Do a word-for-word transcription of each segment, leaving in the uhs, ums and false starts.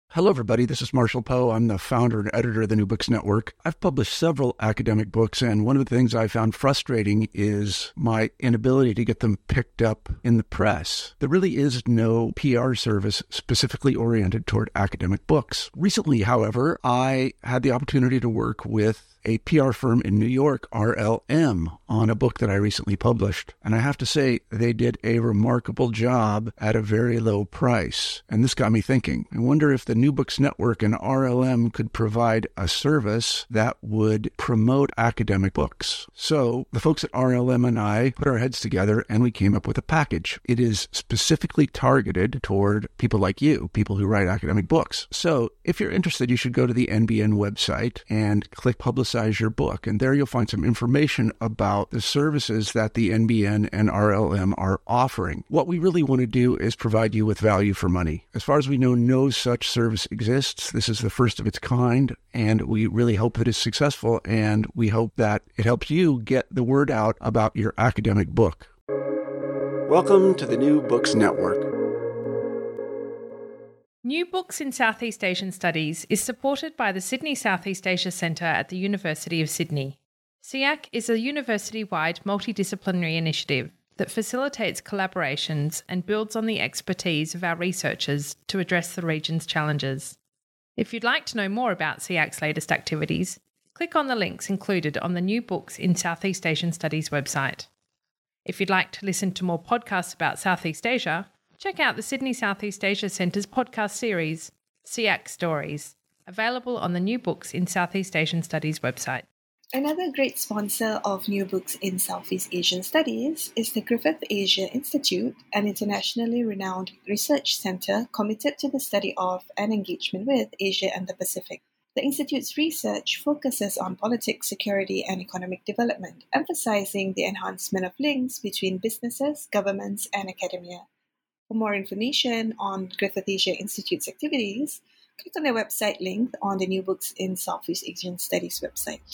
Hello, everybody. This is Marshall Poe. I'm the founder and editor of the New Books Network. I've published several academic books, and one of the things I found frustrating is my inability to get them picked up in the press. There really is no P R service specifically oriented toward academic books. Recently, however, I had the opportunity to work with a P R firm in New York, R L M, on a book that I recently published. And I have to say, they did a remarkable job at a very low price. And this got me thinking. I wonder if the New Books Network and R L M could provide a service that would promote academic books. So the folks at R L M and I put our heads together and we came up with a package. It is specifically targeted toward people like you, people who write academic books. So if you're interested, you should go to the N B N website and click Publicize your book. And there you'll find some information about the services that the N B N and R L M are offering. What we really want to do is provide you with value for money. As far as we know, no such service exists. This is the first of its kind, and we really hope that it's successful, and we hope that it helps you get the word out about your academic book. Welcome to the New Books Network. New Books in Southeast Asian Studies is supported by the Sydney Southeast Asia Centre at the University of Sydney. S E A C is a university-wide multidisciplinary initiative that facilitates collaborations and builds on the expertise of our researchers to address the region's challenges. If you'd like to know more about S E A C's latest activities, click on the links included on the New Books in Southeast Asian Studies website. If you'd like to listen to more podcasts about Southeast Asia, check out the Sydney Southeast Asia Centre's podcast series, S E A C Stories, available on the New Books in Southeast Asian Studies website. Another great sponsor of New Books in Southeast Asian Studies is the Griffith Asia Institute, an internationally renowned research centre committed to the study of and engagement with Asia and the Pacific. The Institute's research focuses on politics, security, and economic development, emphasising the enhancement of links between businesses, governments, and academia. For more information on Griffith Asia Institute's activities, click on their website link on the New Books in Southeast Asian Studies website.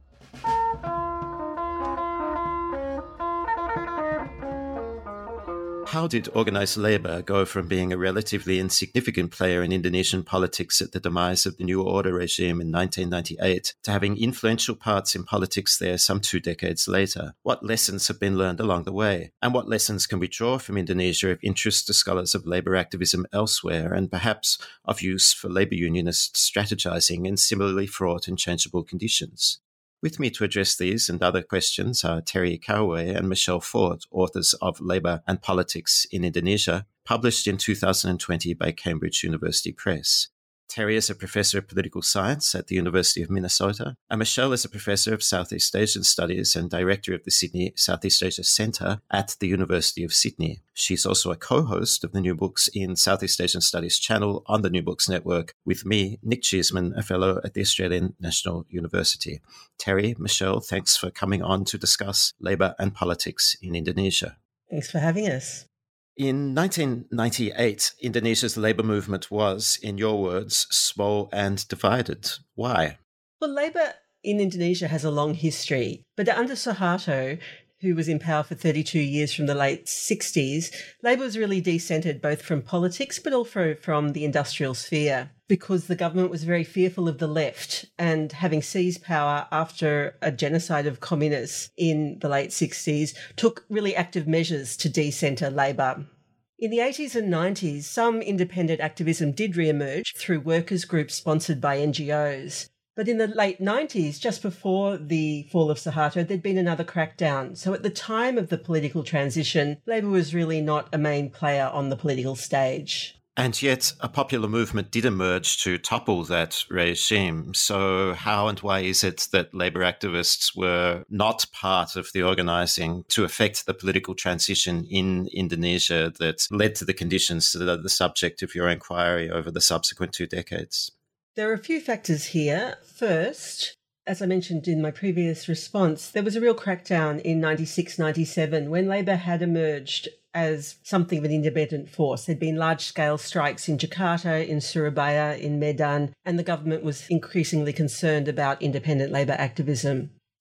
How did organised labour go from being a relatively insignificant player in Indonesian politics at the demise of the New Order regime in nineteen ninety-eight to having influential parts in politics there some two decades later? What lessons have been learned along the way? And what lessons can we draw from Indonesia of interest to scholars of labour activism elsewhere, and perhaps of use for labour unionists strategising in similarly fraught and changeable conditions? With me to address these and other questions are Terry Kauwe and Michelle Fort, authors of Labour and Politics in Indonesia, published in two thousand twenty by Cambridge University Press. Terry is a professor of political science at the University of Minnesota, and Michelle is a professor of Southeast Asian Studies and director of the Sydney Southeast Asia Centre at the University of Sydney. She's also a co-host of the New Books in Southeast Asian Studies channel on the New Books Network with me, Nick Cheesman, a fellow at the Australian National University. Terry, Michelle, thanks for coming on to discuss labour and politics in Indonesia. Thanks for having us. In nineteen ninety-eight, Indonesia's labour movement was, in your words, small and divided. Why? Well, labour in Indonesia has a long history, but under Suharto, who was in power for thirty-two years from the late sixties, labour was really decentered both from politics but also from the industrial sphere, because the government was very fearful of the left, and having seized power after a genocide of communists in the late sixties, took really active measures to decenter labour. In the eighties and nineties, some independent activism did re-emerge through workers' groups sponsored by N G Os. But in the late nineties, just before the fall of Suharto, there'd been another crackdown. So at the time of the political transition, Labour was really not a main player on the political stage. And yet a popular movement did emerge to topple that regime. So how and why is it that labour activists were not part of the organising to effect the political transition in Indonesia that led to the conditions that are the subject of your inquiry over the subsequent two decades? There are a few factors here. First, as I mentioned in my previous response, there was a real crackdown in ninety-six ninety-seven when Labour had emerged as something of an independent force. There'd been large-scale strikes in Jakarta, in Surabaya, in Medan, and the government was increasingly concerned about independent labour activism.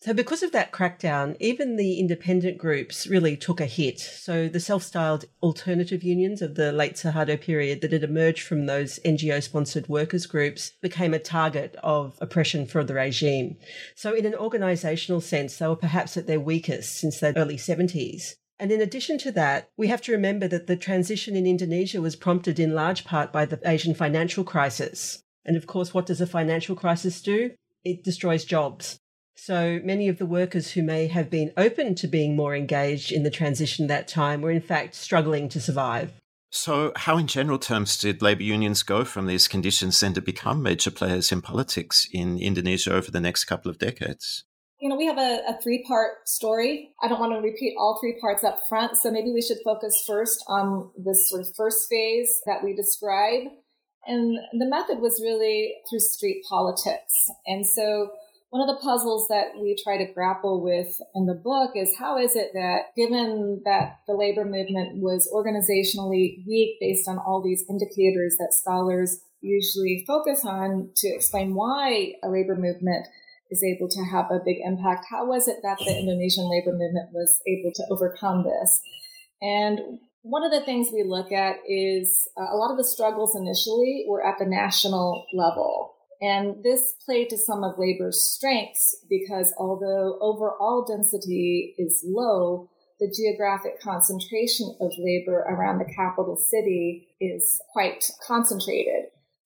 So because of that crackdown, even the independent groups really took a hit. So the self-styled alternative unions of the late Suharto period that had emerged from those N G O-sponsored workers' groups became a target of oppression for the regime. So in an organisational sense, they were perhaps at their weakest since the early seventies. And in addition to that, we have to remember that the transition in Indonesia was prompted in large part by the Asian financial crisis. And of course, what does a financial crisis do? It destroys jobs. So many of the workers who may have been open to being more engaged in the transition that time were in fact struggling to survive. So how in general terms did labour unions go from these conditions then to become major players in politics in Indonesia over the next couple of decades? You know, we have a, a three-part story. I don't want to repeat all three parts up front, so maybe we should focus first on this sort of first phase that we describe. And the method was really through street politics. And so one of the puzzles that we try to grapple with in the book is how is it that, given that the labor movement was organizationally weak based on all these indicators that scholars usually focus on to explain why a labor movement is able to have a big impact, how was it that the Indonesian labor movement was able to overcome this? And one of the things we look at is uh, a lot of the struggles initially were at the national level. And this played to some of labor's strengths because although overall density is low, the geographic concentration of labor around the capital city is quite concentrated.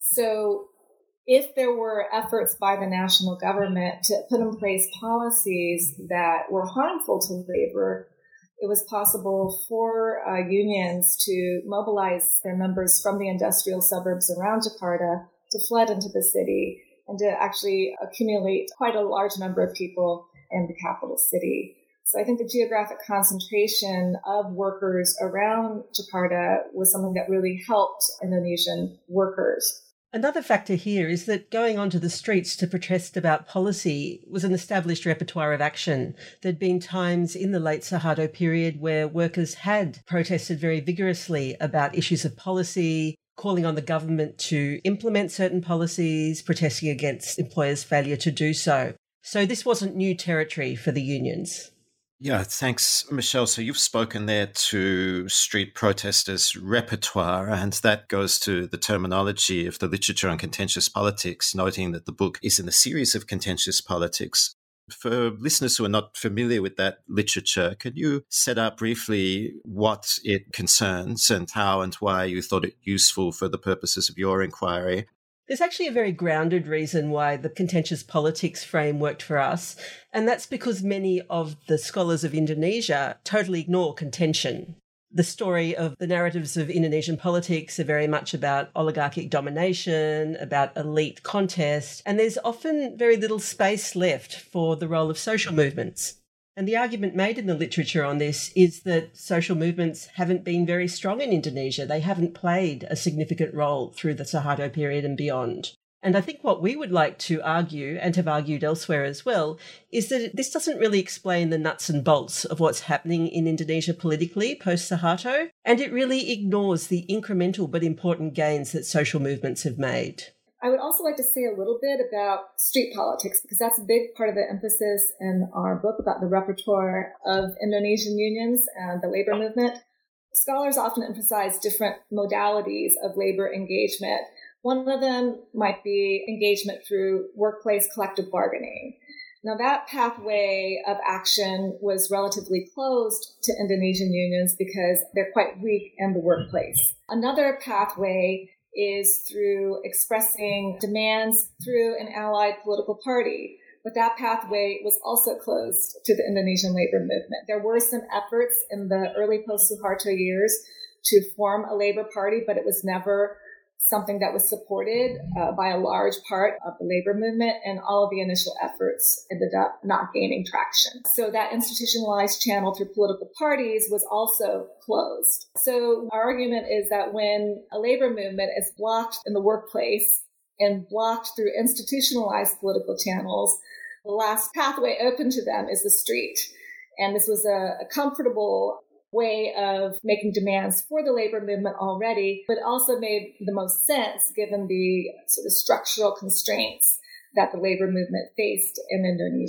So if there were efforts by the national government to put in place policies that were harmful to labor, it was possible for uh, unions to mobilize their members from the industrial suburbs around Jakarta to flood into the city and to actually accumulate quite a large number of people in the capital city. So I think the geographic concentration of workers around Jakarta was something that really helped Indonesian workers. Another factor here is that going onto the streets to protest about policy was an established repertoire of action. There'd been times in the late Suharto period where workers had protested very vigorously about issues of policy, calling on the government to implement certain policies, protesting against employers' failure to do so. So this wasn't new territory for the unions. Yeah, thanks, Michelle. So you've spoken there to street protesters' repertoire, and that goes to the terminology of the literature on contentious politics, noting that the book is in a series of contentious politics. For listeners who are not familiar with that literature, could you set up briefly what it concerns and how and why you thought it useful for the purposes of your inquiry? There's actually a very grounded reason why the contentious politics frame worked for us, and that's because many of the scholars of Indonesia totally ignore contention. The story of the narratives of Indonesian politics are very much about oligarchic domination, about elite contest, and there's often very little space left for the role of social movements. And the argument made in the literature on this is that social movements haven't been very strong in Indonesia. They haven't played a significant role through the Suharto period and beyond. And I think what we would like to argue, and have argued elsewhere as well, is that this doesn't really explain the nuts and bolts of what's happening in Indonesia politically post-Suharto, and it really ignores the incremental but important gains that social movements have made. I would also like to say a little bit about street politics, because that's a big part of the emphasis in our book about the repertoire of Indonesian unions and the labor movement. Scholars often emphasize different modalities of labor engagement. One of them might be engagement through workplace collective bargaining. Now, that pathway of action was relatively closed to Indonesian unions because they're quite weak in the workplace. Another pathway is through expressing demands through an allied political party. But that pathway was also closed to the Indonesian labor movement. There were some efforts in the early post-Suharto years to form a labor party, but it was never something that was supported uh, by a large part of the labor movement, and all of the initial efforts ended up not gaining traction. So that institutionalized channel through political parties was also closed. So our argument is that when a labor movement is blocked in the workplace and blocked through institutionalized political channels, the last pathway open to them is the street. And this was a, a comfortable way of making demands for the labor movement already, but also made the most sense given the sort of structural constraints that the labor movement faced in Indonesia.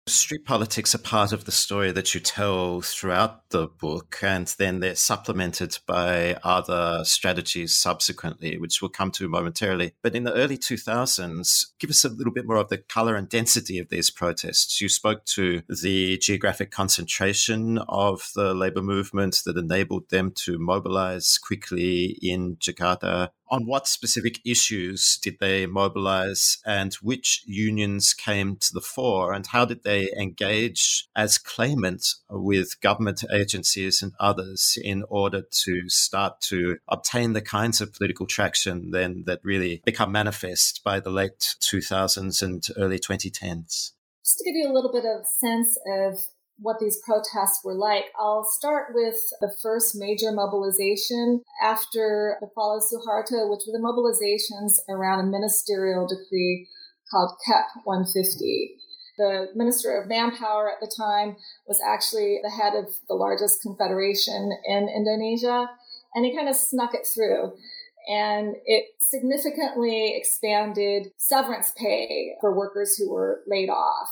Street politics are part of the story that you tell throughout the book, and then they're supplemented by other strategies subsequently, which we'll come to momentarily. But in the early two thousands, give us a little bit more of the colour and density of these protests. You spoke to the geographic concentration of the labour movement that enabled them to mobilise quickly in Jakarta. On what specific issues did they mobilise, and which unions came to the fore, and how did they engage as claimant with government agencies and others in order to start to obtain the kinds of political traction then that really become manifest by the late two thousands and early twenty tens? Just to give you a little bit of sense of what these protests were like, I'll start with the first major mobilization after the fall of Suharto, which were the mobilizations around a ministerial decree called K E P one fifty. The Minister of Manpower at the time was actually the head of the largest confederation in Indonesia, and he kind of snuck it through. And it significantly expanded severance pay for workers who were laid off.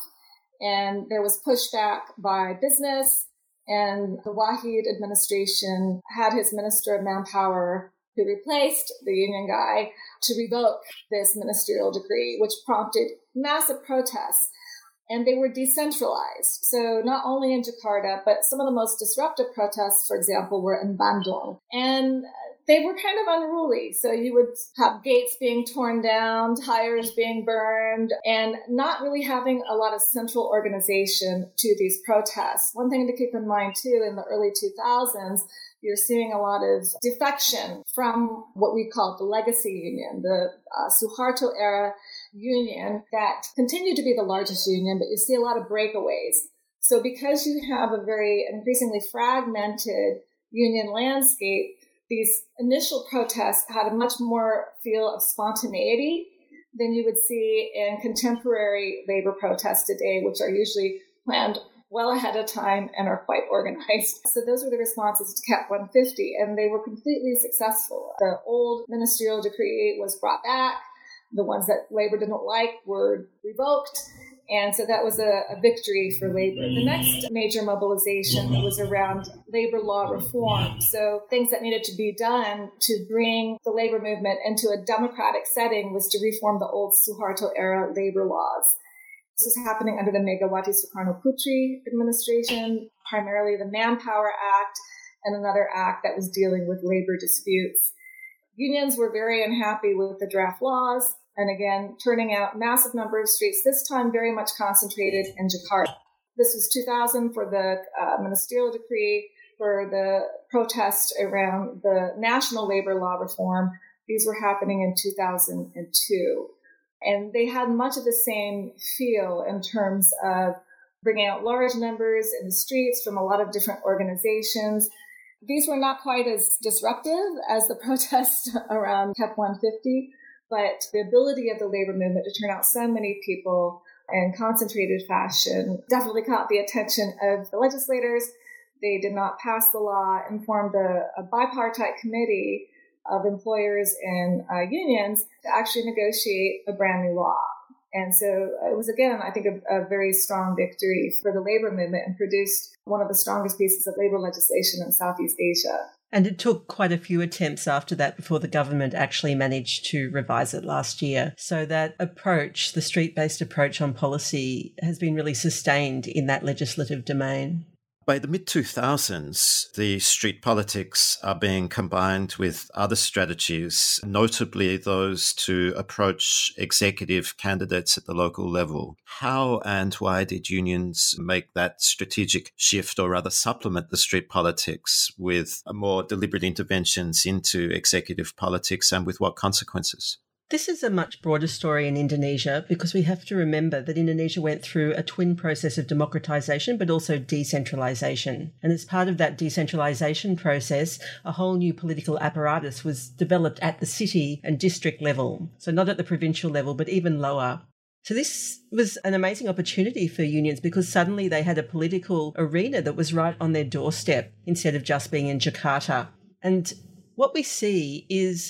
And there was pushback by business, and the Wahid administration had his Minister of Manpower, who replaced the union guy, to revoke this ministerial decree, which prompted massive protests. And they were decentralized. So not only in Jakarta, but some of the most disruptive protests, for example, were in Bandung. And they were kind of unruly. So you would have gates being torn down, tires being burned, and not really having a lot of central organization to these protests. One thing to keep in mind, too, in the early two thousands, you're seeing a lot of defection from what we call the legacy union, the uh, Suharto-era union that continued to be the largest union, but you see a lot of breakaways. So because you have a very increasingly fragmented union landscape, these initial protests had a much more feel of spontaneity than you would see in contemporary labor protests today, which are usually planned well ahead of time and are quite organized. So those were the responses to K E P one fifty, and they were completely successful. The old ministerial decree was brought back. The ones that labor didn't like were revoked. And so that was a, a victory for labor. The next major mobilization was around labor law reform. So things that needed to be done to bring the labor movement into a democratic setting was to reform the old Suharto-era labor laws. This was happening under the Megawati Sukarno Putri administration, primarily the Manpower Act and another act that was dealing with labor disputes. Unions were very unhappy with the draft laws, and again, turning out massive number of streets, this time very much concentrated in Jakarta. This was two thousand for the uh, ministerial decree, for the protest around the national labor law reform. These were happening in two thousand two. And they had much of the same feel in terms of bringing out large numbers in the streets from a lot of different organizations. These were not quite as disruptive as the protests around K E P one fifty, but the ability of the labor movement to turn out so many people in concentrated fashion definitely caught the attention of the legislators. They did not pass the law and formed a, a bipartite committee of employers and uh, unions to actually negotiate a brand new law. And so it was, again, I think, a, a very strong victory for the labor movement and produced one of the strongest pieces of labor legislation in Southeast Asia. And it took quite a few attempts after that before the government actually managed to revise it last year. So that approach, the street-based approach on policy, has been really sustained in that legislative domain. By the mid two thousands, the street politics are being combined with other strategies, notably those to approach executive candidates at the local level. How and why did unions make that strategic shift, or rather supplement the street politics with more deliberate interventions into executive politics, and with what consequences? This is a much broader story in Indonesia, because we have to remember that Indonesia went through a twin process of democratisation but also decentralisation. And as part of that decentralisation process, a whole new political apparatus was developed at the city and district level. So not at the provincial level, but even lower. So this was an amazing opportunity for unions, because suddenly they had a political arena that was right on their doorstep instead of just being in Jakarta. And what we see is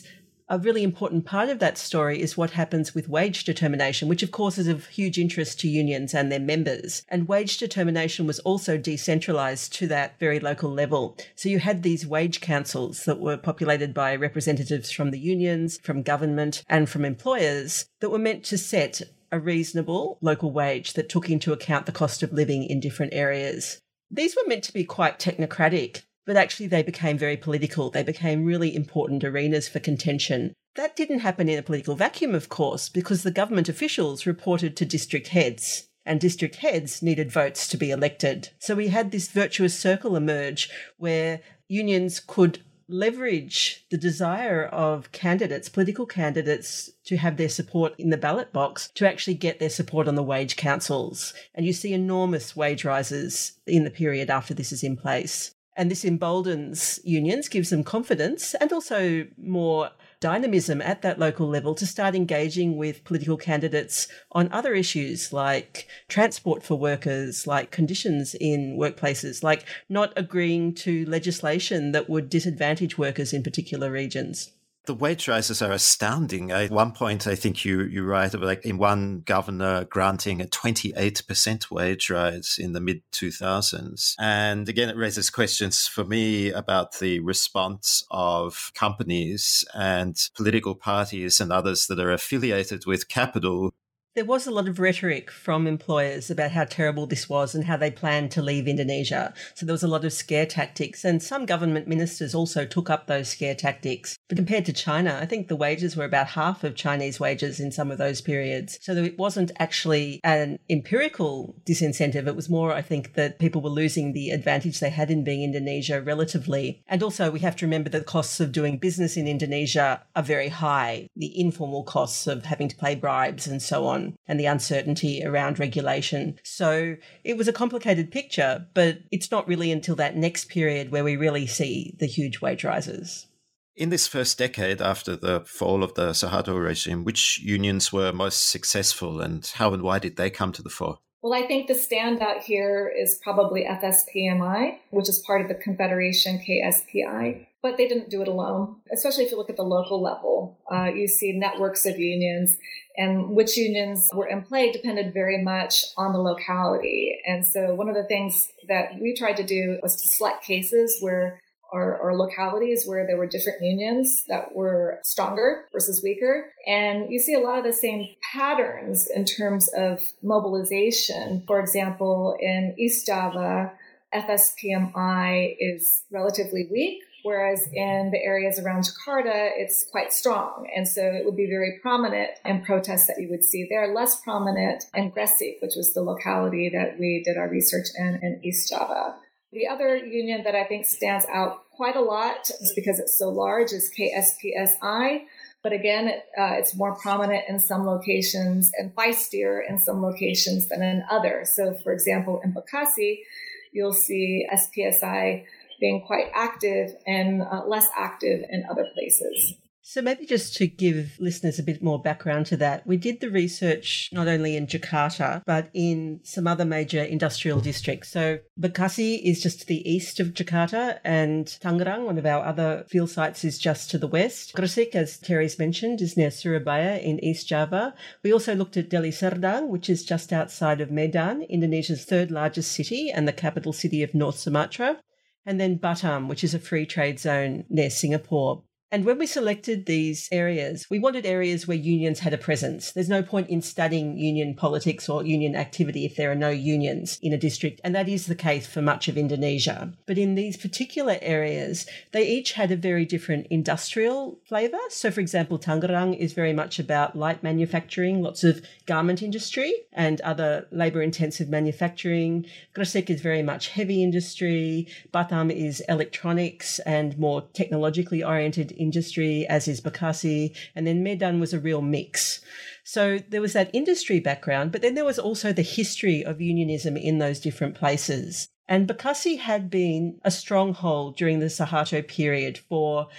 A really important part of that story is what happens with wage determination, which of course is of huge interest to unions and their members. And wage determination was also decentralised to that very local level. So you had these wage councils that were populated by representatives from the unions, from government and from employers that were meant to set a reasonable local wage that took into account the cost of living in different areas. These were meant to be quite technocratic, but actually they became very political. They became really important arenas for contention. That didn't happen in a political vacuum, of course, because the government officials reported to district heads, and district heads needed votes to be elected. So we had this virtuous circle emerge where unions could leverage the desire of candidates, political candidates, to have their support in the ballot box to actually get their support on the wage councils. And you see enormous wage rises in the period after this is in place. And this emboldens unions, gives them confidence and also more dynamism at that local level to start engaging with political candidates on other issues like transport for workers, like conditions in workplaces, like not agreeing to legislation that would disadvantage workers in particular regions. The wage rises are astounding. At one point, I think you, you write about like in one governor granting a twenty-eight percent wage rise in the mid two thousands. And again, it raises questions for me about the response of companies and political parties and others that are affiliated with capital. There was a lot of rhetoric from employers about how terrible this was and how they planned to leave Indonesia. So there was a lot of scare tactics, and some government ministers also took up those scare tactics. But compared to China, I think the wages were about half of Chinese wages in some of those periods. So it wasn't actually an empirical disincentive. It was more, I think, that people were losing the advantage they had in being Indonesia relatively. And also we have to remember that the costs of doing business in Indonesia are very high. The informal costs of having to pay bribes and so on, and the uncertainty around regulation. So it was a complicated picture, but it's not really until that next period where we really see the huge wage rises. In this first decade after the fall of the Suharto regime, which unions were most successful and how and why did they come to the fore? Well, I think the standout here is probably F S P M I, which is part of the Confederation K S P I. But they didn't do it alone, especially if you look at the local level. Uh, you see networks of unions, and which unions were in play depended very much on the locality. And so one of the things that we tried to do was to select cases where Or, or localities where there were different unions that were stronger versus weaker. And you see a lot of the same patterns in terms of mobilization. For example, in East Java, F S P M I is relatively weak, whereas in the areas around Jakarta, it's quite strong. And so it would be very prominent in protests that you would see there, less prominent in Gresik, which was the locality that we did our research in, in East Java. The other union that I think stands out quite a lot, just because it's so large, is K S P S I. But again, it, uh, it's more prominent in some locations and feistier in some locations than in others. So, for example, in Bekasi, you'll see S P S I being quite active and uh, less active in other places. So maybe just to give listeners a bit more background to that, we did the research not only in Jakarta, but in some other major industrial districts. So Bekasi is just to the east of Jakarta, and Tangerang, one of our other field sites, is just to the west. Gresik, as Terry's mentioned, is near Surabaya in East Java. We also looked at Deli Serdang, which is just outside of Medan, Indonesia's third largest city and the capital city of North Sumatra. And then Batam, which is a free trade zone near Singapore. And when we selected these areas, we wanted areas where unions had a presence. There's no point in studying union politics or union activity if there are no unions in a district, and that is the case for much of Indonesia. But in these particular areas, they each had a very different industrial flavour. So, for example, Tangerang is very much about light manufacturing, lots of garment industry and other labour-intensive manufacturing. Gresik is very much heavy industry. Batam is electronics and more technologically oriented industry, as is Bekasi, and then Medan was a real mix. So there was that industry background, but then there was also the history of unionism in those different places. And Bekasi had been a stronghold during the Suharto period for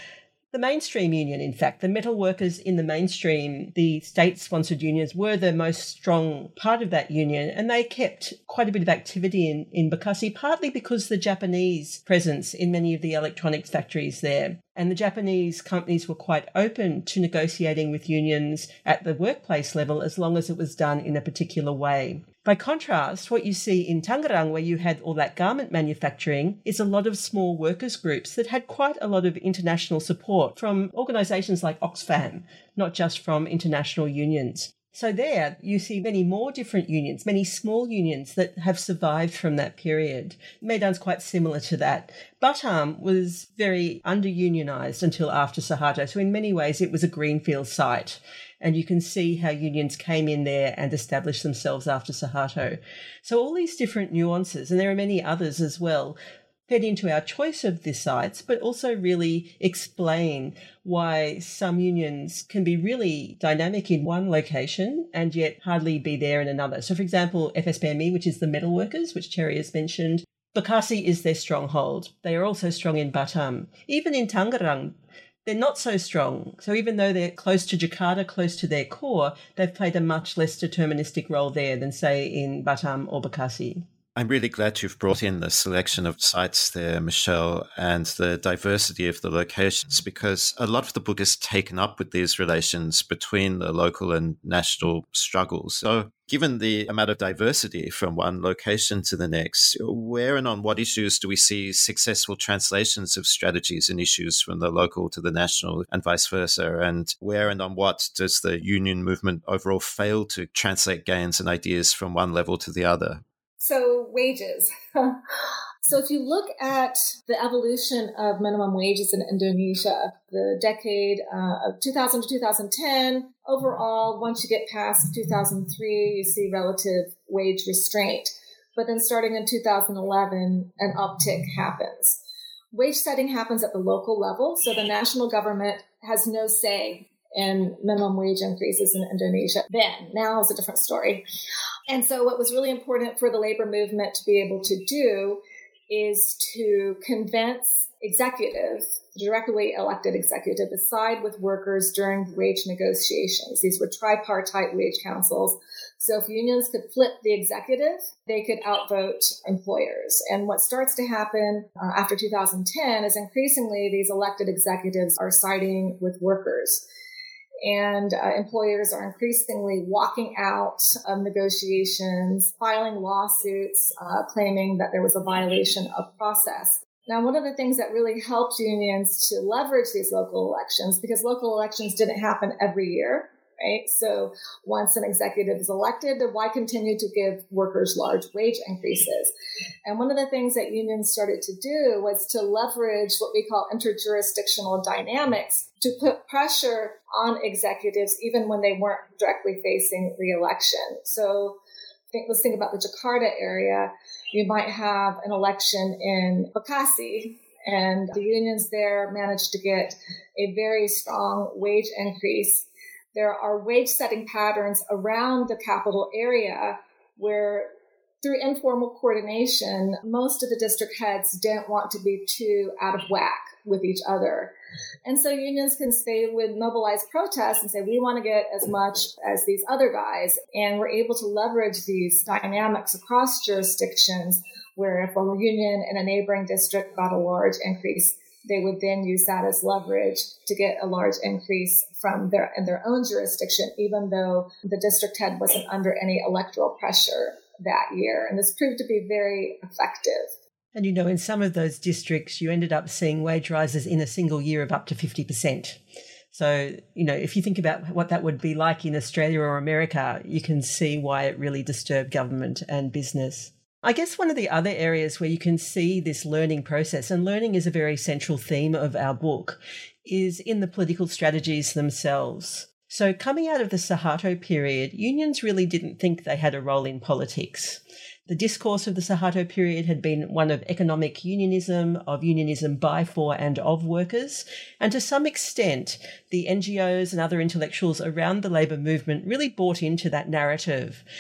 The mainstream union, in fact, the metal workers in the mainstream, the state-sponsored unions, were the most strong part of that union, and they kept quite a bit of activity in, in Bekasi, partly because the Japanese presence in many of the electronics factories there. And the Japanese companies were quite open to negotiating with unions at the workplace level as long as it was done in a particular way. By contrast, what you see in Tangerang, where you had all that garment manufacturing, is a lot of small workers' groups that had quite a lot of international support from organisations like Oxfam, not just from international unions. So there you see many more different unions, many small unions that have survived from that period. Maidan's quite similar to that. Batam was very under-unionised until after Suharto, so in many ways it was a greenfield site. And you can see how unions came in there and established themselves after Suharto. So all these different nuances, and there are many others as well, fed into our choice of the sites, but also really explain why some unions can be really dynamic in one location and yet hardly be there in another. So, for example, F S P M E, which is the metalworkers, which Terry has mentioned, Bekasi is their stronghold. They are also strong in Batam. Even in Tangerang, they're not so strong. So even though they're close to Jakarta, close to their core, they've played a much less deterministic role there than, say, in Batam or Bekasi. I'm really glad you've brought in the selection of sites there, Michelle, and the diversity of the locations, because a lot of the book is taken up with these relations between the local and national struggles. So given the amount of diversity from one location to the next, where and on what issues do we see successful translations of strategies and issues from the local to the national and vice versa? And where and on what does the union movement overall fail to translate gains and ideas from one level to the other? So wages. So if you look at the evolution of minimum wages in Indonesia, the decade uh, of two thousand to two thousand ten, overall, once you get past two thousand three, you see relative wage restraint. But then starting in two thousand eleven, an uptick happens. Wage setting happens at the local level, so the national government has no say in minimum wage increases in Indonesia. Then, now is a different story. And so what was really important for the labor movement to be able to do is to convince executives, directly elected executive, to side with workers during wage negotiations. These were tripartite wage councils. So if unions could flip the executive, they could outvote employers. And what starts to happen uh, after two thousand ten is increasingly these elected executives are siding with workers. And uh, employers are increasingly walking out of negotiations, filing lawsuits, uh, claiming that there was a violation of process. Now, one of the things that really helped unions to leverage these local elections, because local elections didn't happen every year, right? So once an executive is elected, why continue to give workers large wage increases? And one of the things that unions started to do was to leverage what we call interjurisdictional dynamics to put pressure on executives even when they weren't directly facing re-election. So think, let's think about the Jakarta area. You might have an election in Bekasi, and the unions there managed to get a very strong wage increase. There are wage setting patterns around the capital area where through informal coordination, most of the district heads didn't want to be too out of whack with each other. And so unions can say, would mobilize protests and say, we want to get as much as these other guys. And we're able to leverage these dynamics across jurisdictions where if a union in a neighboring district got a large increase, they would then use that as leverage to get a large increase from their in their own jurisdiction, even though the district head wasn't under any electoral pressure that year. And this proved to be very effective. And, you know, in some of those districts, you ended up seeing wage rises in a single year of up to fifty percent. So, you know, if you think about what that would be like in Australia or America, you can see why it really disturbed government and business. I guess one of the other areas where you can see this learning process, and learning is a very central theme of our book, is in the political strategies themselves. So coming out of the Suharto period, unions really didn't think they had a role in politics. The discourse of the Suharto period had been one of economic unionism, of unionism by, for and of workers, and to some extent the N G Os and other intellectuals around the labour movement really bought into that narrative.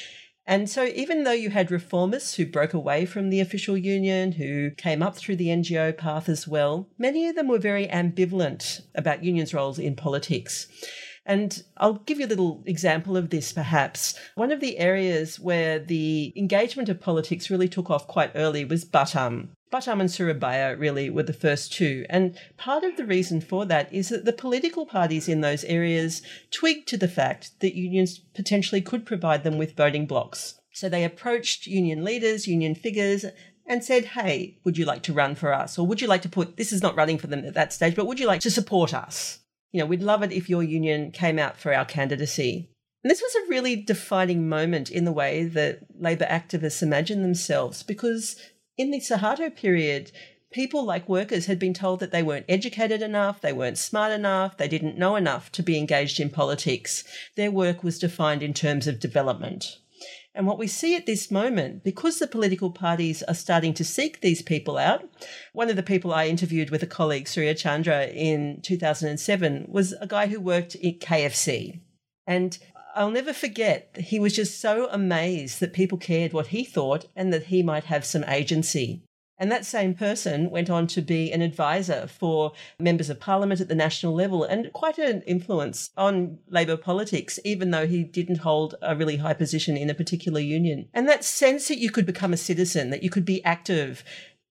And so even though you had reformists who broke away from the official union, who came up through the N G O path as well, many of them were very ambivalent about unions' roles in politics. And I'll give you a little example of this, perhaps. One of the areas where the engagement of politics really took off quite early was Batam. Batam and Surabaya really were the first two. And part of the reason for that is that the political parties in those areas twigged to the fact that unions potentially could provide them with voting blocks. So they approached union leaders, union figures, and said, hey, would you like to run for us? Or would you like to put, this is not running for them at that stage, but would you like to support us? You know, we'd love it if your union came out for our candidacy. And this was a really defining moment in the way that Labour activists imagined themselves, because in the Suharto period, people like workers had been told that they weren't educated enough, they weren't smart enough, they didn't know enough to be engaged in politics. Their work was defined in terms of development. And what we see at this moment, because the political parties are starting to seek these people out, one of the people I interviewed with a colleague, Surya Chandra, in two thousand seven was a guy who worked at K F C. And I'll never forget, he was just so amazed that people cared what he thought and that he might have some agency. And that same person went on to be an advisor for members of parliament at the national level and quite an influence on Labour politics, even though he didn't hold a really high position in a particular union. And that sense that you could become a citizen, that you could be active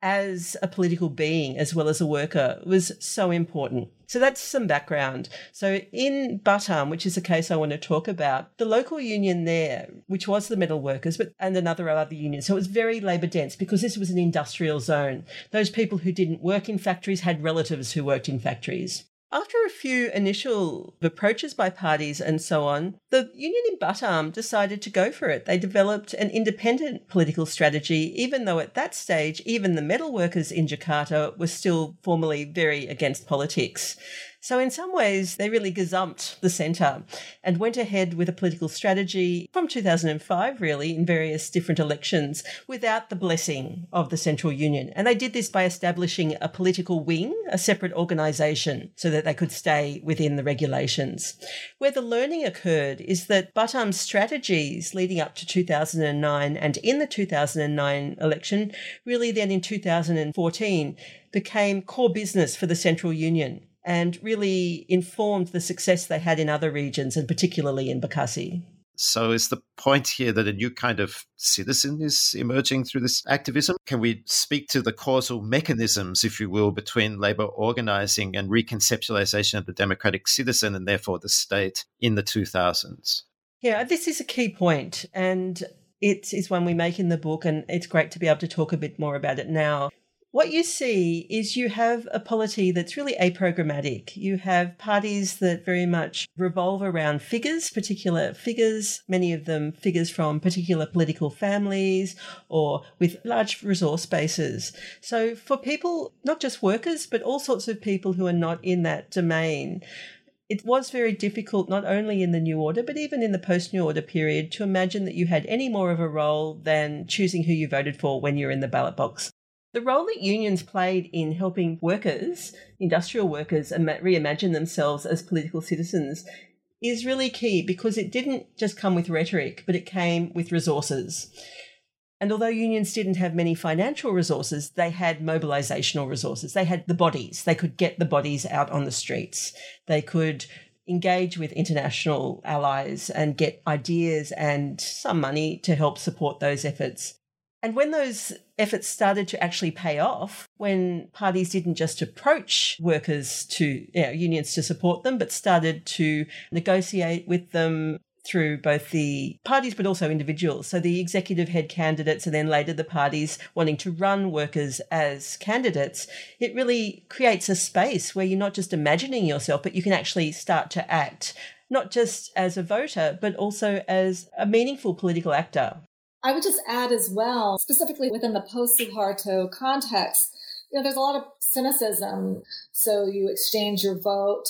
as a political being as well as a worker was so important. So that's some background. So in Batam, which is a case I want to talk about, the local union there, which was the metal workers, but and another other union, so it was very labour dense because this was an industrial zone. Those people who didn't work in factories had relatives who worked in factories. After a few initial approaches by parties and so on, the union in Batam decided to go for it. They developed an independent political strategy, even though at that stage, even the metal workers in Jakarta were still formally very against politics. So in some ways, they really gazumped the centre and went ahead with a political strategy from two thousand five, really, in various different elections without the blessing of the Central Union. And they did this by establishing a political wing, a separate organisation, so that they could stay within the regulations. Where the learning occurred is that Batam's strategies leading up to two thousand nine and in the two thousand nine election, really then in two thousand fourteen, became core business for the Central Union and really informed the success they had in other regions, and particularly in Bekasi. So is the point here that a new kind of citizen is emerging through this activism? Can we speak to the causal mechanisms, if you will, between labour organising and reconceptualisation of the democratic citizen and therefore the state in the two thousands? Yeah, this is a key point, and it is one we make in the book, and it's great to be able to talk a bit more about it now. What you see is you have a polity that's really aprogrammatic. You have parties that very much revolve around figures, particular figures, many of them figures from particular political families or with large resource bases. So for people, not just workers, but all sorts of people who are not in that domain, it was very difficult, not only in the New Order, but even in the post-New Order period, to imagine that you had any more of a role than choosing who you voted for when you're in the ballot box. The role that unions played in helping workers, industrial workers, reimagine themselves as political citizens is really key, because it didn't just come with rhetoric, but it came with resources. And although unions didn't have many financial resources, they had mobilisational resources. They had the bodies. They could get the bodies out on the streets. They could engage with international allies and get ideas and some money to help support those efforts. And when those efforts started to actually pay off, when parties didn't just approach workers to, you know, unions to support them, but started to negotiate with them through both the parties but also individuals. So the executive head candidates and then later the parties wanting to run workers as candidates, it really creates a space where you're not just imagining yourself, but you can actually start to act, not just as a voter, but also as a meaningful political actor. I would just add as well, specifically within the post-Suharto context, you know, there's a lot of cynicism. So you exchange your vote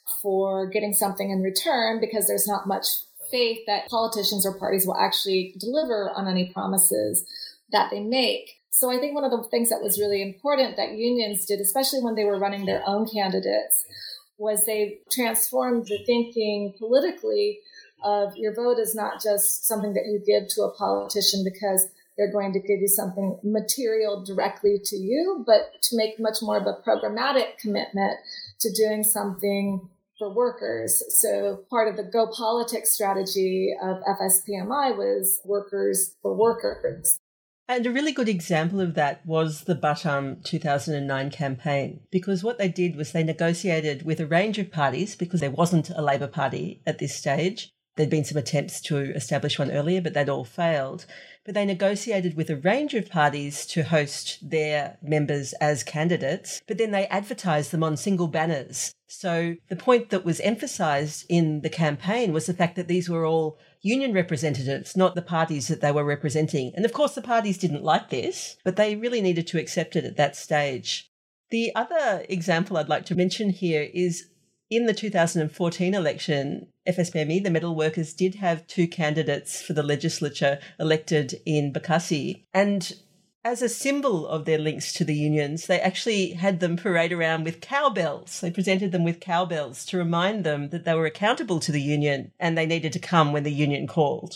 for getting something in return because there's not much faith that politicians or parties will actually deliver on any promises that they make. So I think one of the things that was really important that unions did, especially when they were running their own candidates, was they transformed the thinking politically of your vote is not just something that you give to a politician because they're going to give you something material directly to you, but to make much more of a programmatic commitment to doing something for workers. So part of the Go Politics strategy of F S P M I was workers for workers. And a really good example of that was the Batam two thousand nine campaign, because what they did was they negotiated with a range of parties, because there wasn't a Labor Party at this stage. There'd been some attempts to establish one earlier, but they'd all failed. But they negotiated with a range of parties to host their members as candidates, but then they advertised them on single banners. So the point that was emphasised in the campaign was the fact that these were all union representatives, not the parties that they were representing. And of course, the parties didn't like this, but they really needed to accept it at that stage. The other example I'd like to mention here is in the two thousand fourteen election, F S P M I, the metal workers, did have two candidates for the legislature elected in Bekasi. And as a symbol of their links to the unions, they actually had them parade around with cowbells. They presented them with cowbells to remind them that they were accountable to the union and they needed to come when the union called.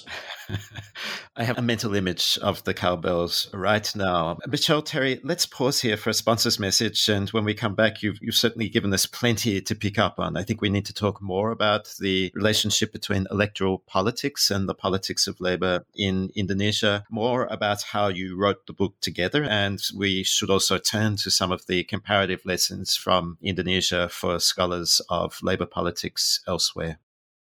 I have a mental image of the cowbells right now. Michelle, Terry, let's pause here for a sponsor's message. And when we come back, you've, you've certainly given us plenty to pick up on. I think we need to talk more about the relationship between electoral politics and the politics of labor in Indonesia, more about how you wrote the book together. And we should also turn to some of the comparative lessons from Indonesia for scholars of labor politics elsewhere.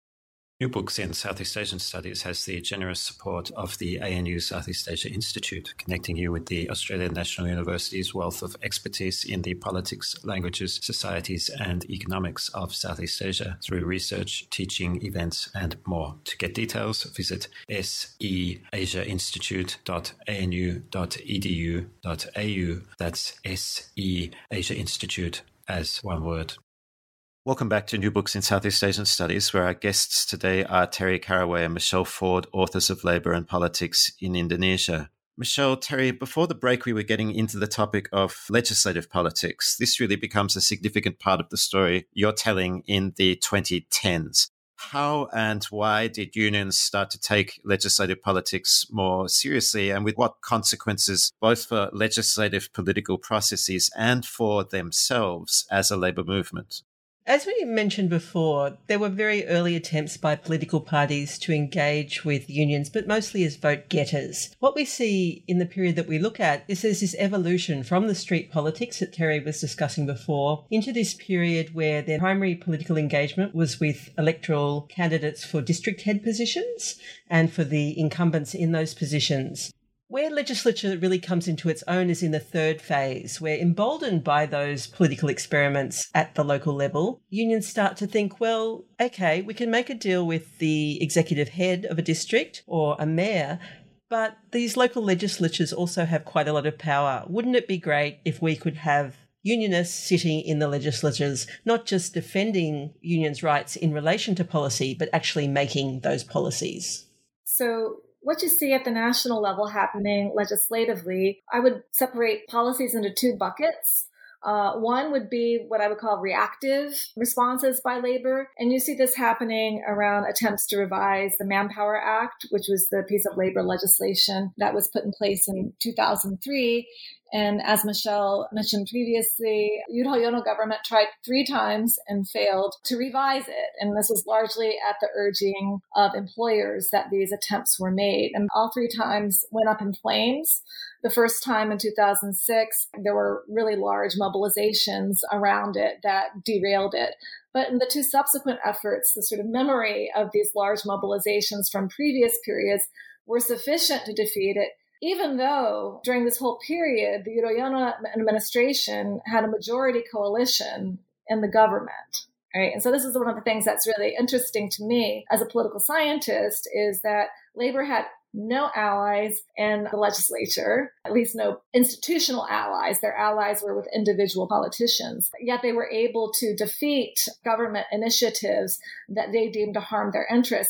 New Books in Southeast Asian Studies has the generous support of the A N U Southeast Asia Institute, connecting you with the Australian National University's wealth of expertise in the politics, languages, societies, and economics of Southeast Asia through research, teaching, events, and more. To get details, visit s e asia institute dot a n u dot e d u dot a u. That's S E Asia Institute as one word. Welcome back to New Books in Southeast Asian Studies, where our guests today are Terry Carraway and Michelle Ford, authors of Labour and Politics in Indonesia. Michelle, Terry, before the break, we were getting into the topic of legislative politics. This really becomes a significant part of the story you're telling in the twenty tens. How and why did unions start to take legislative politics more seriously, and with what consequences, both for legislative political processes and for themselves as a labour movement? As we mentioned before, there were very early attempts by political parties to engage with unions, but mostly as vote getters. What we see in the period that we look at is there's this evolution from the street politics that Terry was discussing before into this period where their primary political engagement was with electoral candidates for district head positions and for the incumbents in those positions. Where legislature really comes into its own is in the third phase, where, emboldened by those political experiments at the local level, unions start to think, well, okay, we can make a deal with the executive head of a district or a mayor, but these local legislatures also have quite a lot of power. Wouldn't it be great if we could have unionists sitting in the legislatures, not just defending unions' rights in relation to policy, but actually making those policies? So what you see at the national level happening legislatively, I would separate policies into two buckets. Uh, one would be what I would call reactive responses by labor. And you see this happening around attempts to revise the Manpower Act, which was the piece of labor legislation that was put in place in two thousand three. And as Michelle mentioned previously, Yudhoyono government tried three times and failed to revise it. And this was largely at the urging of employers that these attempts were made. And all three times went up in flames. The first time in two thousand six, there were really large mobilizations around it that derailed it. But in the two subsequent efforts, the sort of memory of these large mobilizations from previous periods were sufficient to defeat it, even though during this whole period, the Yudhoyono administration had a majority coalition in the government. Right? And so this is one of the things that's really interesting to me as a political scientist, is that labor had no allies in the legislature, at least no institutional allies. Their allies were with individual politicians. Yet they were able to defeat government initiatives that they deemed to harm their interests.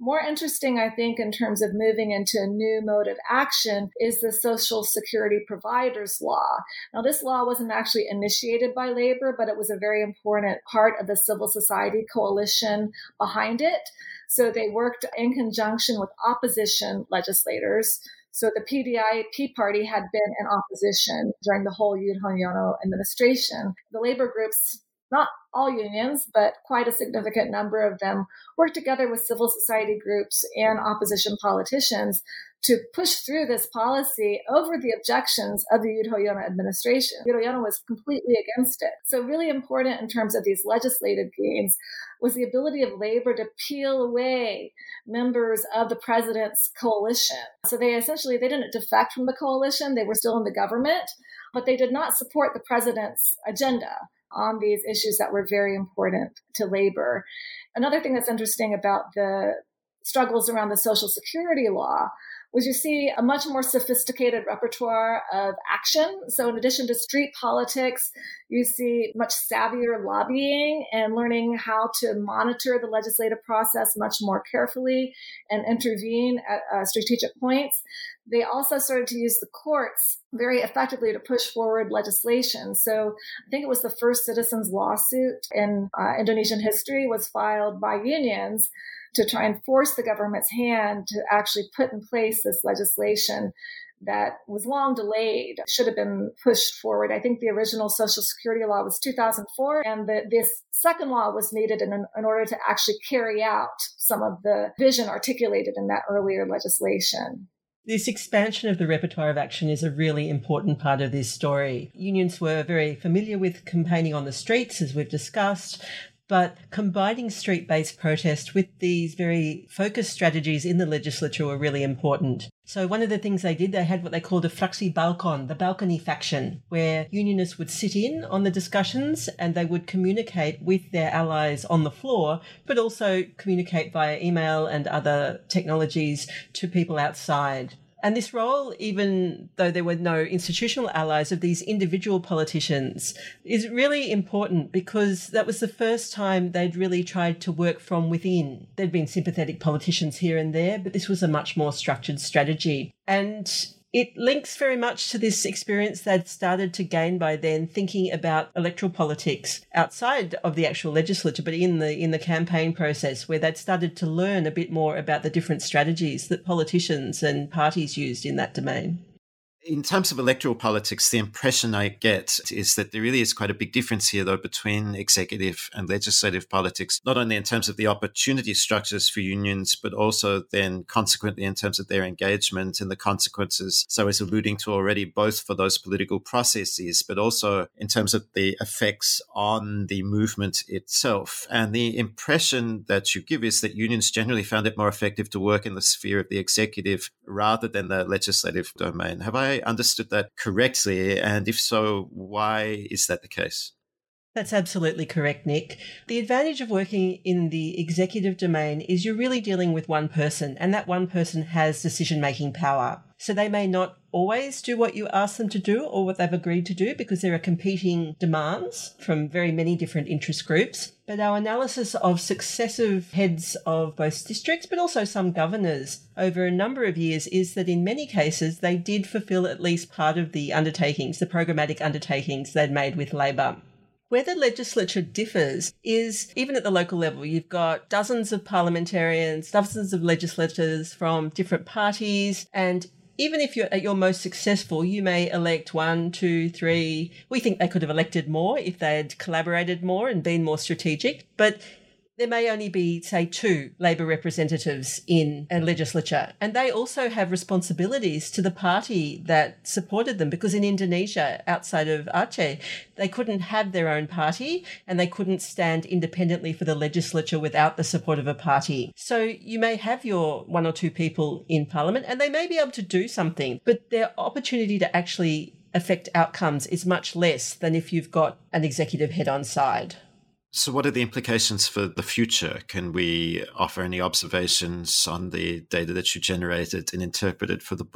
More interesting, I think, in terms of moving into a new mode of action is the Social Security Providers Law. Now, this law wasn't actually initiated by labor, but it was a very important part of the civil society coalition behind it. So they worked in conjunction with opposition legislators. So the P D I P party had been in opposition during the whole Yoon Hong-yeol administration. The labor groups, not all unions, but quite a significant number of them, worked together with civil society groups and opposition politicians to push through this policy over the objections of the Yoon Hong-yeol administration. Yoon Hong-yeol was completely against it. So really important in terms of these legislative gains was the ability of labor to peel away members of the president's coalition. So they essentially, they didn't defect from the coalition. They were still in the government, but they did not support the president's agenda on these issues that were very important to labor. Another thing that's interesting about the struggles around the Social Security law was you see a much more sophisticated repertoire of action. So in addition to street politics, you see much savvier lobbying and learning how to monitor the legislative process much more carefully and intervene at uh, strategic points. They also started to use the courts very effectively to push forward legislation. So I think it was the first citizens' lawsuit in uh, Indonesian history was filed by unions to try and force the government's hand to actually put in place this legislation that was long delayed, should have been pushed forward. I think the original Social Security law was two thousand four, and the, this second law was needed in, in order to actually carry out some of the vision articulated in that earlier legislation. This expansion of the repertoire of action is a really important part of this story. Unions were very familiar with campaigning on the streets, as we've discussed, but combining street-based protest with these very focused strategies in the legislature were really important. So one of the things they did, they had what they called a fraksi balkon, the balcony faction, where unionists would sit in on the discussions and they would communicate with their allies on the floor, but also communicate via email and other technologies to people outside. And this role, even though there were no institutional allies of these individual politicians, is really important because that was the first time they'd really tried to work from within. There'd been sympathetic politicians here and there, but this was a much more structured strategy. And it links very much to this experience they'd started to gain by then, thinking about electoral politics outside of the actual legislature, but in the in the campaign process, where they'd started to learn a bit more about the different strategies that politicians and parties used in that domain. In terms of electoral politics, the impression I get is that there really is quite a big difference here, though, between executive and legislative politics, not only in terms of the opportunity structures for unions, but also then consequently in terms of their engagement and the consequences. So as alluding to already, both for those political processes, but also in terms of the effects on the movement itself. And the impression that you give is that unions generally found it more effective to work in the sphere of the executive rather than the legislative domain. Have I understood that correctly? And if so, why is that the case? That's absolutely correct, Nick. The advantage of working in the executive domain is you're really dealing with one person, and that one person has decision-making power. So they may not always do what you ask them to do or what they've agreed to do because there are competing demands from very many different interest groups. But our analysis of successive heads of both districts, but also some governors over a number of years, is that in many cases they did fulfil at least part of the undertakings, the programmatic undertakings they'd made with Labor. Where the legislature differs is, even at the local level, you've got dozens of parliamentarians, dozens of legislators from different parties, and even if you're at your most successful, you may elect one, two, three. We think they could have elected more if they had collaborated more and been more strategic, but there may only be, say, two Labor representatives in a legislature. And they also have responsibilities to the party that supported them, because in Indonesia, outside of Aceh, they couldn't have their own party and they couldn't stand independently for the legislature without the support of a party. So you may have your one or two people in parliament and they may be able to do something, but their opportunity to actually affect outcomes is much less than if you've got an executive head on side. So what are the implications for the future? Can we offer any observations on the data that you generated and interpreted for the book?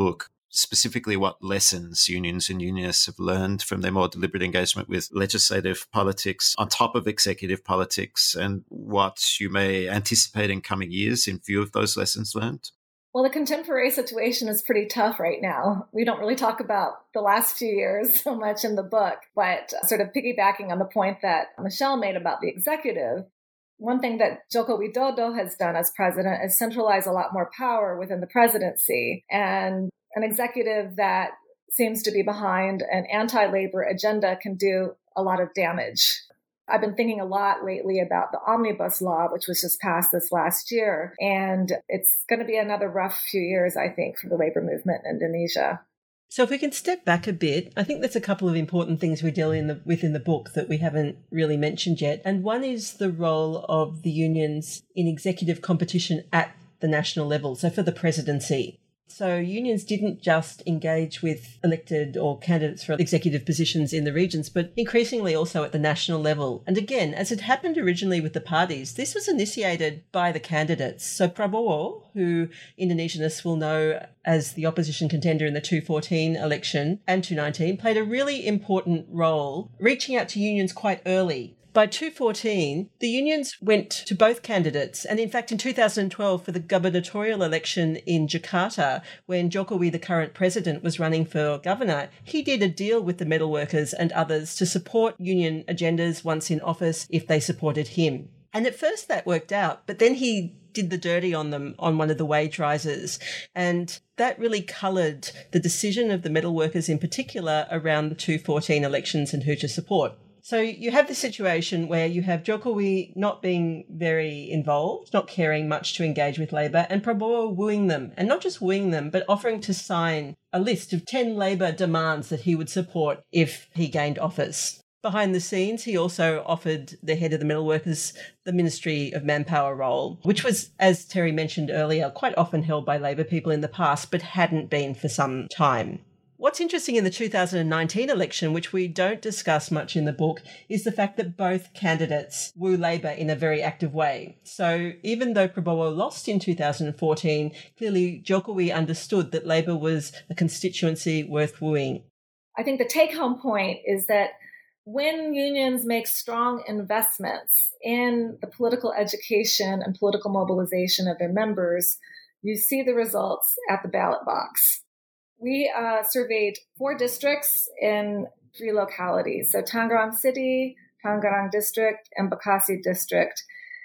specifically what lessons unions and unionists have learned from their more deliberate engagement with legislative politics on top of executive politics, and what you may anticipate in coming years in view of those lessons learned? Well, the contemporary situation is pretty tough right now. We don't really talk about the last few years so much in the book, but sort of piggybacking on the point that Michelle made about the executive, one thing that Joko Widodo has done as president is centralize a lot more power within the presidency. And an executive that seems to be behind an anti-labor agenda can do a lot of damage. I've been thinking a lot lately about the omnibus law, which was just passed this last year. And it's going to be another rough few years, I think, for the labor movement in Indonesia. So if we can step back a bit, I think there's a couple of important things we deal in the, with in the book that we haven't really mentioned yet. And one is the role of the unions in executive competition at the national level, so for the presidency. So unions didn't just engage with elected or candidates for executive positions in the regions, but increasingly also at the national level. And again, as it happened originally with the parties, this was initiated by the candidates. So Prabowo, who Indonesianists will know as the opposition contender in the two fourteen election and two nineteen, played a really important role, reaching out to unions quite early. By two fourteen, the unions went to both candidates, and in fact in two thousand twelve for the gubernatorial election in Jakarta, when Jokowi, the current president, was running for governor, he did a deal with the metalworkers and others to support union agendas once in office if they supported him. And at first that worked out, but then he did the dirty on them on one of the wage rises, and that really coloured the decision of the metalworkers in particular around the two fourteen elections and who to support. So you have this situation where you have Jokowi not being very involved, not caring much to engage with Labour, and Prabowo wooing them, and not just wooing them, but offering to sign a list of ten Labour demands that he would support if he gained office. Behind the scenes, he also offered the head of the metalworkers the Ministry of Manpower role, which was, as Terry mentioned earlier, quite often held by Labour people in the past, but hadn't been for some time. What's interesting in the two thousand nineteen election, which we don't discuss much in the book, is the fact that both candidates woo Labour in a very active way. So even though Prabowo lost in two thousand fourteen, clearly Jokowi understood that Labour was a constituency worth wooing. I think the take-home point is that when unions make strong investments in the political education and political mobilization of their members, you see the results at the ballot box. We uh, surveyed four districts in three localities, so Tangerang City, Tangerang District, and Bekasi District.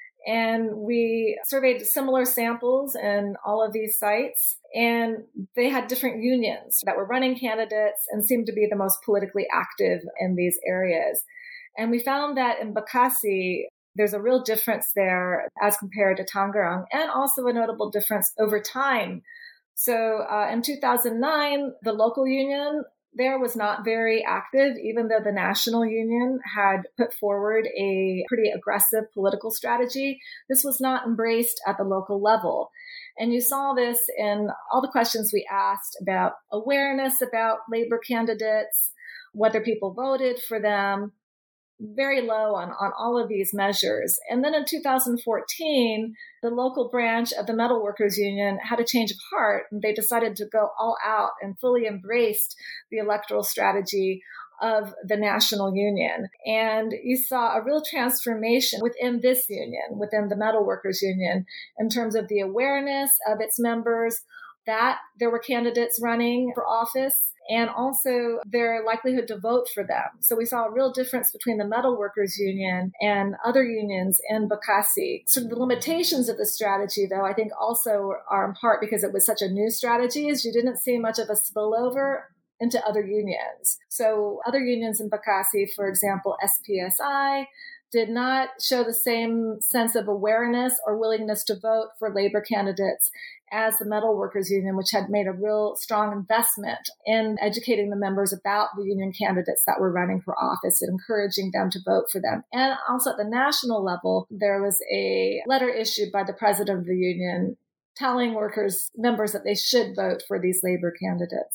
And we surveyed similar samples in all of these sites, and they had different unions that were running candidates and seemed to be the most politically active in these areas. And we found that in Bekasi, there's a real difference there as compared to Tangerang, and also a notable difference over time. So uh, in two thousand nine, the local union there was not very active, even though the national union had put forward a pretty aggressive political strategy. This was not embraced at the local level. And you saw this in all the questions we asked about awareness about labor candidates, whether people voted for them, very low on, on all of these measures. And then in two thousand fourteen, the local branch of the Metalworkers Union had a change of heart, and they decided to go all out and fully embraced the electoral strategy of the national union. And you saw a real transformation within this union, within the Metalworkers Union, in terms of the awareness of its members, that there were candidates running for office, and also their likelihood to vote for them. So we saw a real difference between the Metalworkers Union and other unions in Bekasi. So the limitations of the strategy, though, I think also are in part because it was such a new strategy, is you didn't see much of a spillover into other unions. So other unions in Bekasi, for example, S P S I, did not show the same sense of awareness or willingness to vote for labor candidates as the Metalworkers Union, which had made a real strong investment in educating the members about the union candidates that were running for office and encouraging them to vote for them. And also at the national level, there was a letter issued by the president of the union telling workers, members that they should vote for these labor candidates.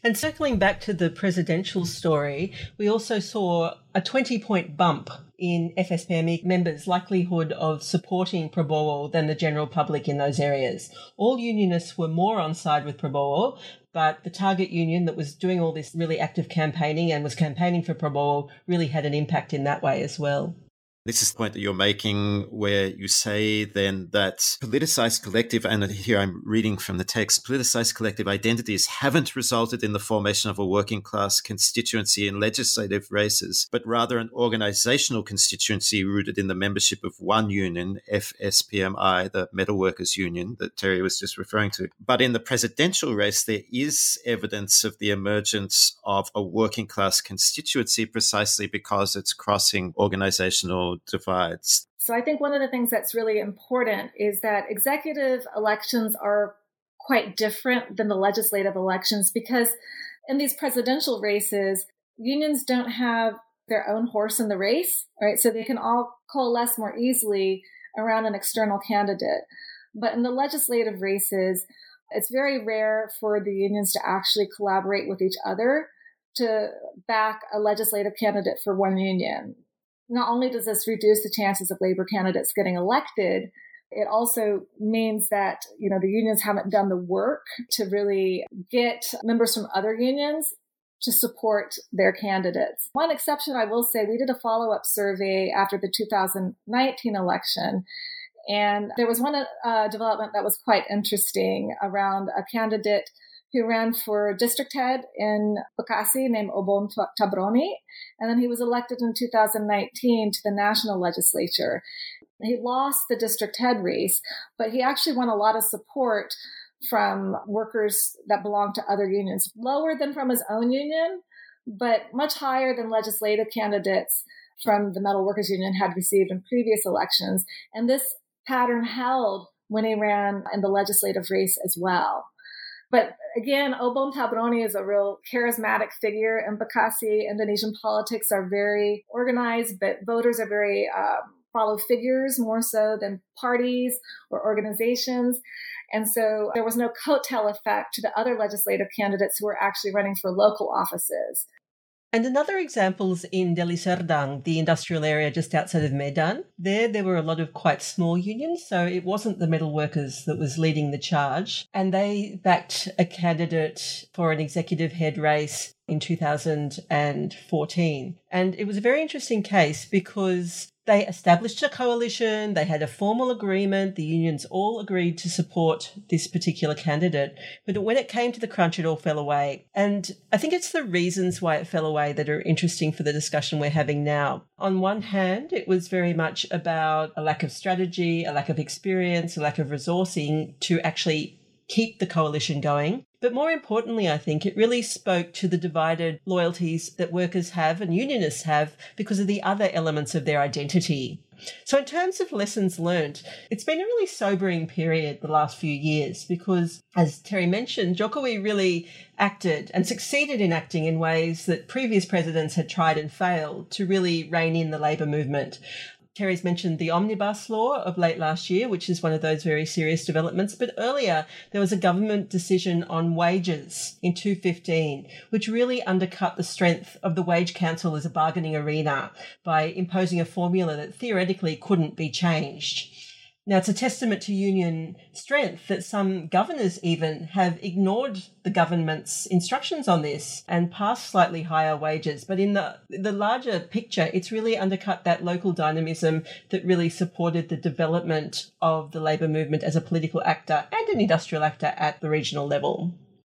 And circling back to the presidential story, we also saw a twenty-point bump in F S P M E members' likelihood of supporting Prabowo than the general public in those areas. All unionists were more on side with Prabowo, but the target union that was doing all this really active campaigning and was campaigning for Prabowo really had an impact in that way as well. This is the point that you're making where you say then that politicized collective, and here I'm reading from the text, politicized collective identities haven't resulted in the formation of a working class constituency in legislative races, but rather an organizational constituency rooted in the membership of one union, F S P M I, the metalworkers union that Terry was just referring to. But in the presidential race, there is evidence of the emergence of a working class constituency precisely because it's crossing organizational divides. So I think one of the things that's really important is that executive elections are quite different than the legislative elections, because in these presidential races, unions don't have their own horse in the race, right? So they can all coalesce more easily around an external candidate. But in the legislative races, it's very rare for the unions to actually collaborate with each other to back a legislative candidate for one union. Not only does this reduce the chances of labor candidates getting elected, it also means that, you know, the unions haven't done the work to really get members from other unions to support their candidates. One exception, I will say, we did a follow-up survey after the two thousand nineteen election, and there was one uh, development that was quite interesting around a candidate who ran for district head in Bekasi named Obon Tabroni, and then he was elected in two thousand nineteen to the national legislature. He lost the district head race, but he actually won a lot of support from workers that belong to other unions, lower than from his own union, but much higher than legislative candidates from the Metal Workers Union had received in previous elections. And this pattern held when he ran in the legislative race as well. But again, Obon Tabroni is a real charismatic figure in Bekasi. Indonesian politics are very organized, but voters are very um, follow figures more so than parties or organizations. And so there was no coattail effect to the other legislative candidates who were actually running for local offices. And another example is in Deli Serdang, the industrial area just outside of Medan. There, there were a lot of quite small unions, so it wasn't the metal workers that was leading the charge. And they backed a candidate for an executive head race in two thousand fourteen. And it was a very interesting case because they established a coalition, they had a formal agreement, the unions all agreed to support this particular candidate. But when it came to the crunch, it all fell away. And I think it's the reasons why it fell away that are interesting for the discussion we're having now. On one hand, it was very much about a lack of strategy, a lack of experience, a lack of resourcing to actually keep the coalition going. But more importantly, I think it really spoke to the divided loyalties that workers have and unionists have because of the other elements of their identity. So in terms of lessons learned, it's been a really sobering period the last few years because, as Terry mentioned, Jokowi really acted and succeeded in acting in ways that previous presidents had tried and failed to really rein in the labour movement. Terry's mentioned the Omnibus Law of late last year, which is one of those very serious developments. But earlier, there was a government decision on wages in two thousand fifteen, which really undercut the strength of the Wage Council as a bargaining arena by imposing a formula that theoretically couldn't be changed. Now, it's a testament to union strength that some governors even have ignored the government's instructions on this and passed slightly higher wages. But in the, the larger picture, it's really undercut that local dynamism that really supported the development of the labour movement as a political actor and an industrial actor at the regional level.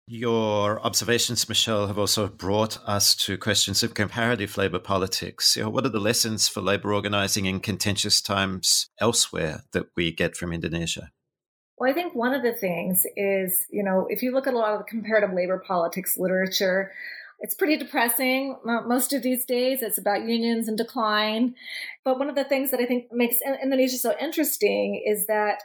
Your observations, Michelle, have also brought us to questions of comparative labour politics. You know, what are the lessons for labour organising in contentious times elsewhere that we get from Indonesia? Well, I think one of the things is, you know, if you look at a lot of the comparative labour politics literature, it's pretty depressing. Most of these days, it's about unions and decline. But one of the things that I think makes Indonesia so interesting is that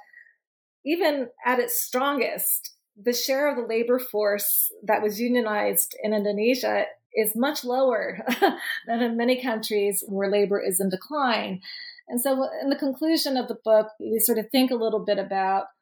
even at its strongest, the share of the labor force that was unionized in Indonesia is much lower than in many countries where labor is in decline. And so in the conclusion of the book, we sort of think a little bit about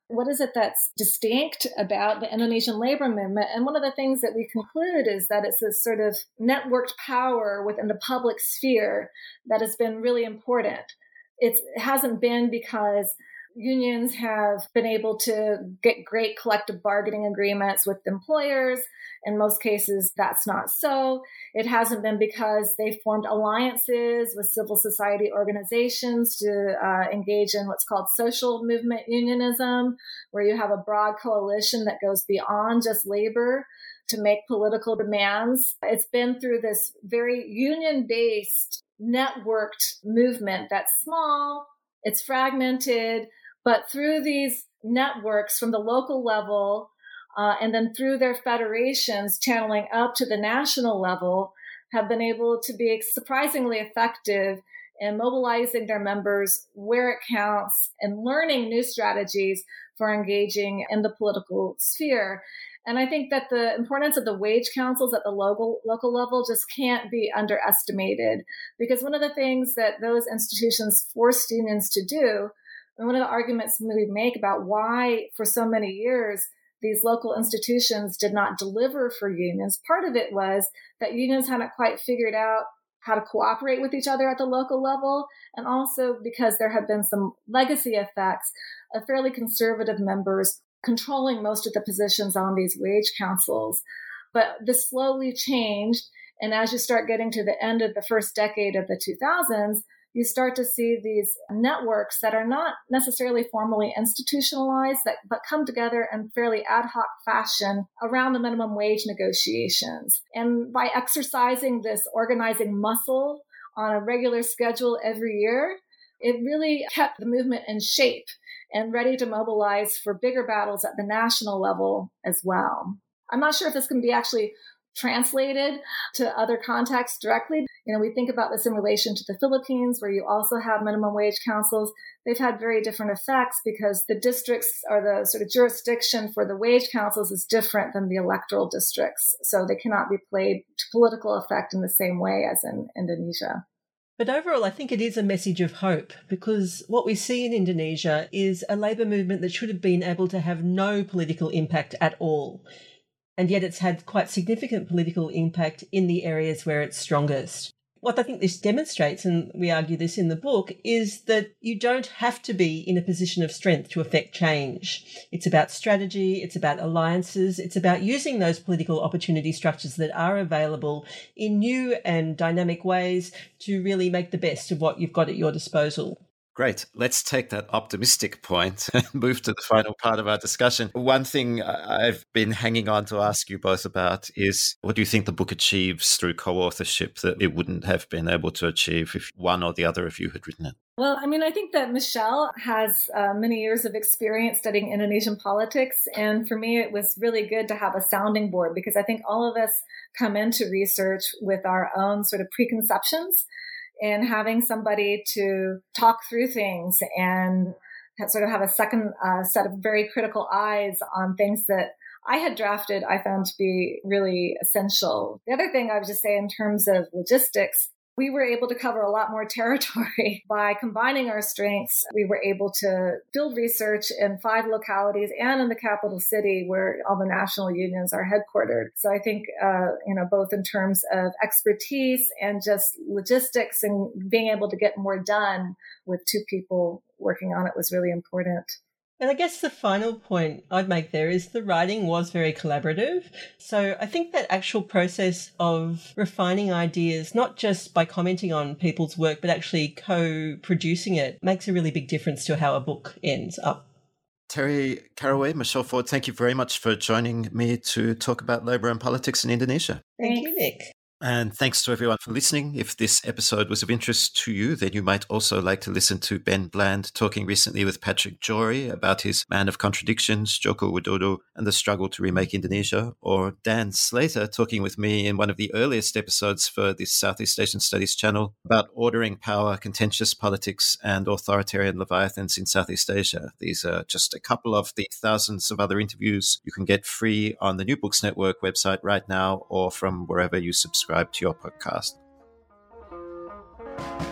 what is it that's distinct about the Indonesian labor movement? And one of the things that we conclude is that it's this sort of networked power within the public sphere that has been really important. It's, it hasn't been because unions have been able to get great collective bargaining agreements with employers. In most cases, that's not so. It hasn't been because they formed alliances with civil society organizations to uh, engage in what's called social movement unionism, where you have a broad coalition that goes beyond just labor to make political demands. It's been through this very union-based, networked movement that's small, it's fragmented, but through these networks from the local level, uh, and then through their federations channeling up to the national level, have been able to be surprisingly effective in mobilizing their members where it counts and learning new strategies for engaging in the political sphere. And I think that the importance of the wage councils at the local local level just can't be underestimated, because one of the things that those institutions forced unions to do, and one of the arguments we make about why for so many years these local institutions did not deliver for unions, part of it was that unions hadn't quite figured out how to cooperate with each other at the local level, and also because there had been some legacy effects of fairly conservative members controlling most of the positions on these wage councils. But this slowly changed, and as you start getting to the end of the first decade of the two thousands, you start to see these networks that are not necessarily formally institutionalized, that, but come together in fairly ad hoc fashion around the minimum wage negotiations. And by exercising this organizing muscle on a regular schedule every year, it really kept the movement in shape and ready to mobilize for bigger battles at the national level as well. I'm not sure if this can be actually translated to other contexts directly. You know, we think about this in relation to the Philippines, where you also have minimum wage councils. They've had very different effects because the districts or the sort of jurisdiction for the wage councils is different than the electoral districts. So they cannot be played to political effect in the same way as in Indonesia. But overall, I think it is a message of hope, because what we see in Indonesia is a labour movement that should have been able to have no political impact at all. And yet it's had quite significant political impact in the areas where it's strongest. What I think this demonstrates, and we argue this in the book, is that you don't have to be in a position of strength to affect change. It's about strategy, it's about alliances, it's about using those political opportunity structures that are available in new and dynamic ways to really make the best of what you've got at your disposal. Great. Let's take that optimistic point and move to the final part of our discussion. One thing I've been hanging on to ask you both about is, what do you think the book achieves through co-authorship that it wouldn't have been able to achieve if one or the other of you had written it? Well, I mean, I think that Michelle has uh, many years of experience studying Indonesian politics. And for me, it was really good to have a sounding board, because I think all of us come into research with our own sort of preconceptions. And having somebody to talk through things and sort of have a second uh, set of very critical eyes on things that I had drafted, I found to be really essential. The other thing I would just say in terms of logistics, we were able to cover a lot more territory by combining our strengths. We were able to build research in five localities and in the capital city where all the national unions are headquartered. So I think, uh, you know, both in terms of expertise and just logistics and being able to get more done with two people working on it was really important. And I guess the final point I'd make there is the writing was very collaborative. So I think that actual process of refining ideas, not just by commenting on people's work, but actually co-producing it, makes a really big difference to how a book ends up. Terry Carraway, Michelle Ford, thank you very much for joining me to talk about labour and politics in Indonesia. Thank Thanks. you, Nick. And thanks to everyone for listening. If this episode was of interest to you, then you might also like to listen to Ben Bland talking recently with Patrick Jory about his Man of Contradictions, Joko Widodo, and the struggle to remake Indonesia, or Dan Slater talking with me in one of the earliest episodes for this Southeast Asian Studies channel about ordering power, contentious politics, and authoritarian leviathans in Southeast Asia. These are just a couple of the thousands of other interviews you can get free on the New Books Network website right now, or from wherever you subscribe to your podcast.